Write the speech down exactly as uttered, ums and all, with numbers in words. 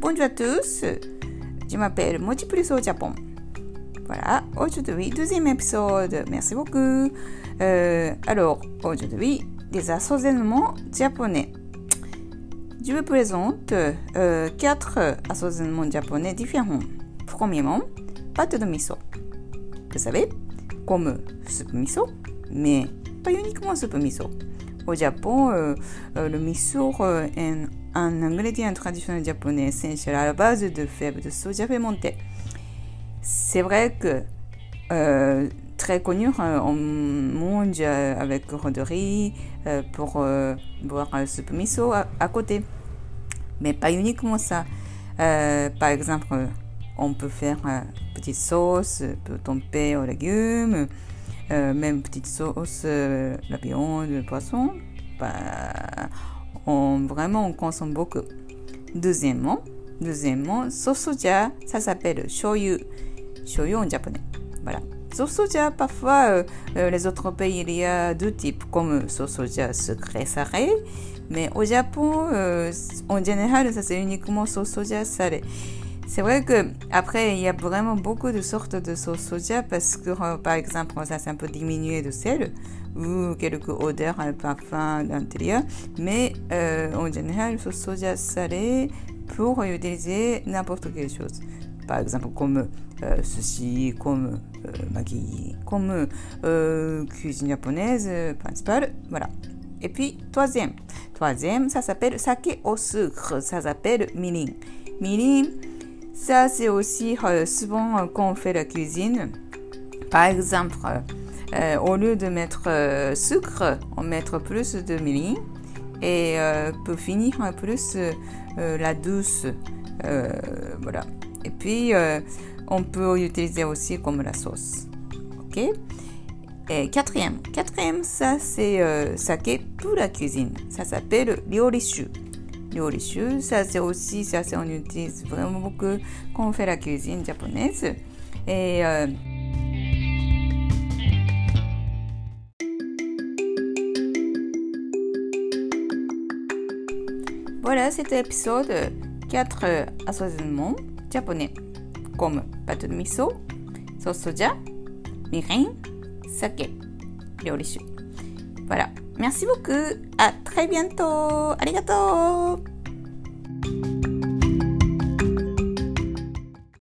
Bonjour à tous, je m'appelle Mochi Plus au Japon. Voilà, aujourd'hui, deuxième épisode. Merci beaucoup. Euh, alors, aujourd'hui, des assaisonnements japonais. Je vous présente euh, quatre assaisonnements japonais différents. Premièrement, pâte de miso. Vous savez, comme soupe miso, mais pas uniquement soupe miso. Au Japon, euh, euh, le miso euh, est un ingrédient traditionnel japonais essentiel à la base de fèves de soja fermentées. C'est vrai que euh, très connu, euh, on mange euh, avec de riz euh, pour euh, boire un soupe miso à, à côté. Mais pas uniquement ça. Euh, par exemple, on peut faire une petite sauce pour tremper aux légumes, euh, même petite sauce, euh, la viande, le poisson. Bah, on, vraiment, on consomme beaucoup. Deuxièmement, deuxièmement, sauce soja, ça s'appelle shoyu. Shoyu en japonais. Voilà. Sauce soja, parfois, euh, les autres pays, il y a deux types, comme sauce soja sucré salé. Mais au Japon, euh, en général, ça c'est uniquement sauce soja salé. C'est vrai que après il y a vraiment beaucoup de sortes de sauce soja parce que euh, par exemple ça c'est un peu diminué de sel ou quelques odeurs, un parfum d'intérieur. Mais euh, en général, sauce soja salé pour utiliser n'importe quelle chose. Par exemple comme euh, sushi, comme euh, maggi, comme euh, cuisine japonaise euh, principale. Voilà. Et puis, troisième. Troisième, ça s'appelle sake au sucre. Ça s'appelle mirin. Mirin, ça c'est aussi euh, souvent euh, quand on fait la cuisine. Par exemple, euh, au lieu de mettre euh, sucre, on met plus de mirin. Et euh, pour finir, plus euh, la douce. Euh, voilà. Et puis, euh, on peut utiliser aussi comme la sauce. Ok? Et quatrième, quatrième, ça c'est euh, sake pour la cuisine. Ça s'appelle ryorishu. Ryorishu, ça c'est aussi, ça c'est on utilise vraiment beaucoup quand on fait la cuisine japonaise. Et euh, voilà, c'était l'épisode quatre assaisonnements japonais comme pâte de miso, sauce soja, mirin, sake, ryorishu. Voilà. Merci beaucoup. À très bientôt. Arigato.